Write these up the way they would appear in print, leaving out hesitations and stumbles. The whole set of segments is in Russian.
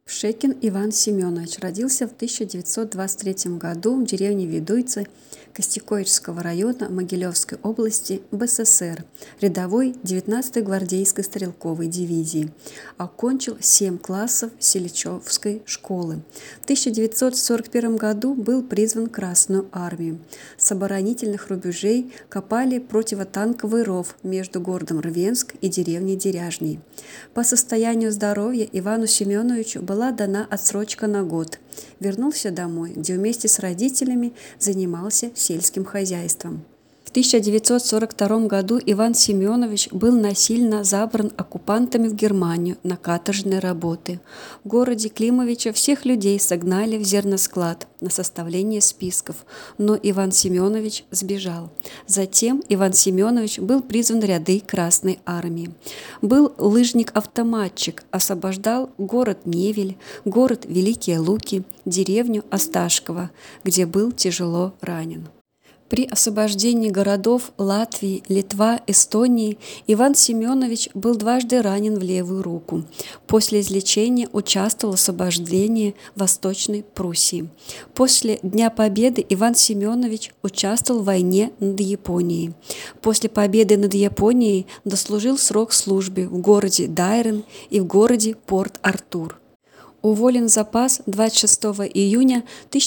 Пшекин Иван Семенович родился в 1923 году в деревне Ведуйцы Костякоичского района Могилевской области БССР, рядовой 19-й гвардейской стрелковой дивизии. Окончил 7 классов Селичевской школы. В 1941 году был призван в Красную армию. С оборонительных рубежей копали противотанковый ров между городом Рвенск и деревней Деряжней. По состоянию здоровья Ивану Семеновичу была дана отсрочка на год. Вернулся домой, где вместе с родителями занимался сельским хозяйством. В 1942 году Иван Семенович был насильно забран оккупантами в Германию на каторжные работы. В городе Климовича всех людей согнали в зерносклад на составление списков, но Иван Семенович сбежал. Затем Иван Семенович был призван в ряды Красной армии. Был лыжник-автоматчик, освобождал город Невель, город Великие Луки, деревню Осташково, где был тяжело ранен. При освобождении городов Латвии, Литва, Эстонии Иван Семенович был дважды ранен в левую руку. После излечения участвовал в освобождении Восточной Пруссии. После Дня Победы Иван Семенович участвовал в войне над Японией. После победы над Японией дослужил срок службы в городе Дайрен и в городе Порт-Артур. Уволен в запас 26 июня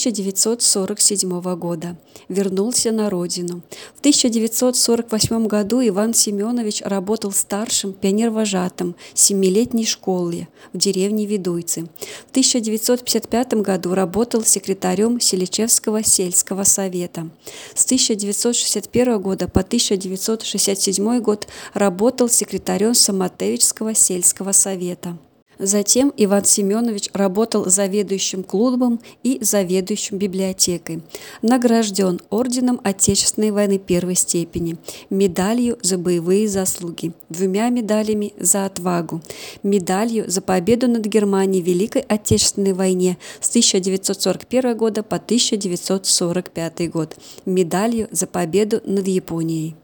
1947 года. Вернулся на родину. В 1948 году Иван Семенович работал старшим пионервожатым 7-летней школы в деревне Ведуйцы. В 1955 году работал секретарем Селичевского сельского совета. С 1961 года по 1967 год работал секретарем Самотевичского сельского совета. Затем Иван Семенович работал заведующим клубом и заведующим библиотекой. Награжден орденом Отечественной войны первой степени, медалью за боевые заслуги, 2 медалями за отвагу, медалью за победу над Германией в Великой Отечественной войне с 1941 года по 1945 год, медалью за победу над Японией.